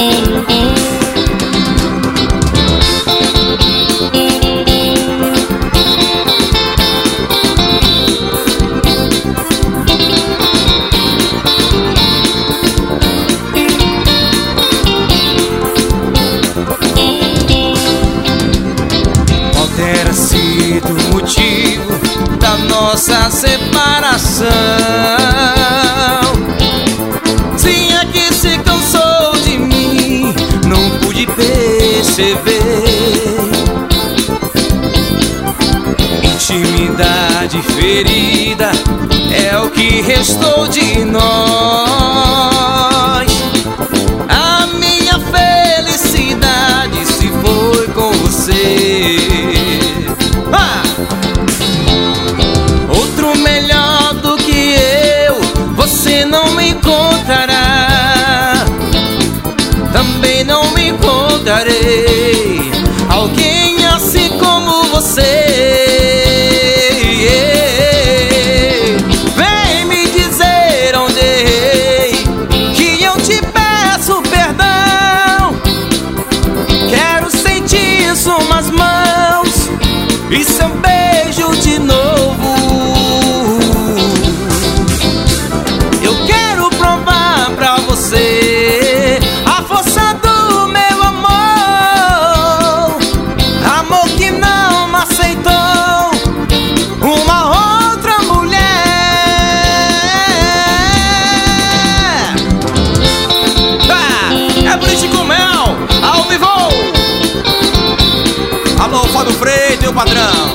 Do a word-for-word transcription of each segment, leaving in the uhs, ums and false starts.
O motivo da nossa separação, se é que se cansou de mim, não pude perceber. Intimidade ferida é o que restou de nós. A minha felicidade se foi com você. Outro melhor do que eu você não me encontrará, também não me encontrarei alguém assim como você. Vem me dizer onde errei, que eu te peço perdão. Quero sentir suas mãos e seu beijo de novo. Eu quero provar pra você a força do meu amor, amor que não me aceitou uma outra mulher. Ah, é Blitz com Mel, ao vivo. Alô, Fábio Freire, meu padrão.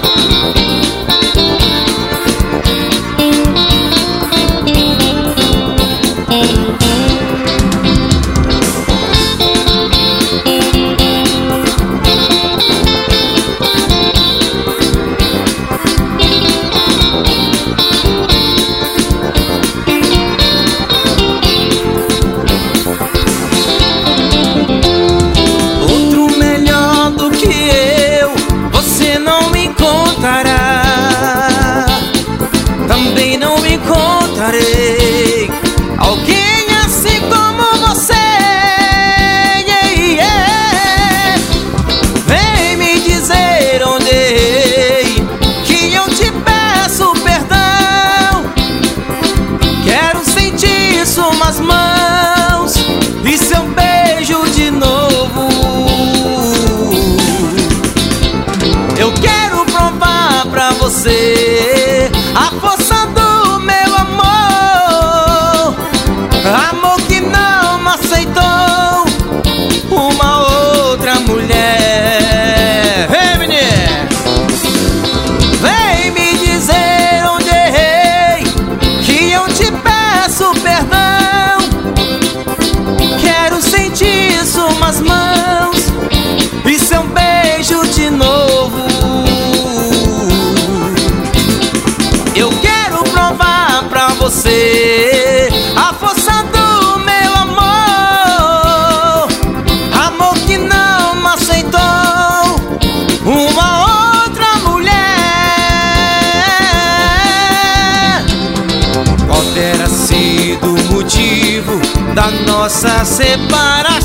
Outro melhor do que eu você não me encontrará, também não me encontrarei alguém assim como você. Yeah, yeah. Vem me dizer onde errei, que eu te peço perdão. Quero sentir suas mãos e seu beijo de novo. Eu quero provar pra você a força do meu amor, amor que não me aceitou uma outra mulher. Hey, menina, vem me dizer onde errei, que eu te peço perdão. Quero sentir suas mãos e seu beijo de novo. Eu quero provar pra você a força do meu amor, amor que não me aceitou uma outra mulher. Qual terá sido o motivo da nossa separação?